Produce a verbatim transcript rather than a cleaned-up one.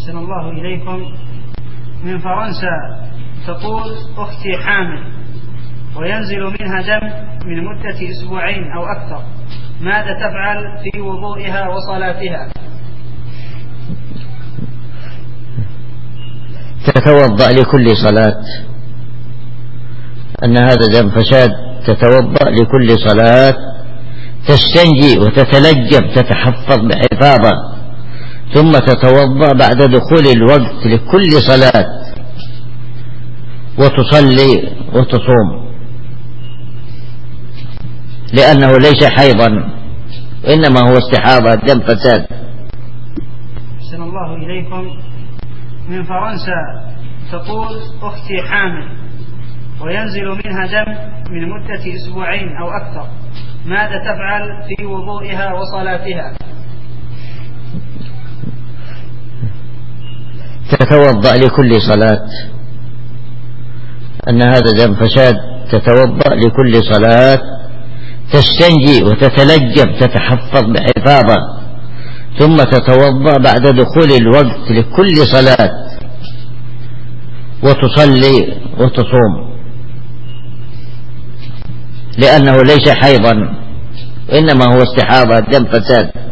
أحسن الله إليكم. من فرنسا تقول: أختي حامل وينزل منها دم من مدة أسبوعين أو أكثر، ماذا تفعل في وضوئها وصلاتها؟ تتوضأ لكل صلاة، أن هذا دم فساد. تتوضأ لكل صلاة، تستنجي وتتلجم، تتحفظ بحفاظة، ثم تتوضأ بعد دخول الوقت لكل صلاة، وتصلي وتصوم، لأنه ليس حيضا، إنما هو استحاضة، دم فساد. أحسن الله إليكم. من فرنسا تقول: أختي حامل وينزل منها دم من مدة أسبوعين أو أكثر، ماذا تفعل في وضوئها وصلاتها؟ تتوضأ لكل صلاة، أن هذا دم فساد. تتوضأ لكل صلاة، تستنجي وتتلجم، تتحفظ بحفاظة، ثم تتوضأ بعد دخول الوقت لكل صلاة، وتصلي وتصوم، لأنه ليس حيضا، إنما هو استحاضة، دم فساد.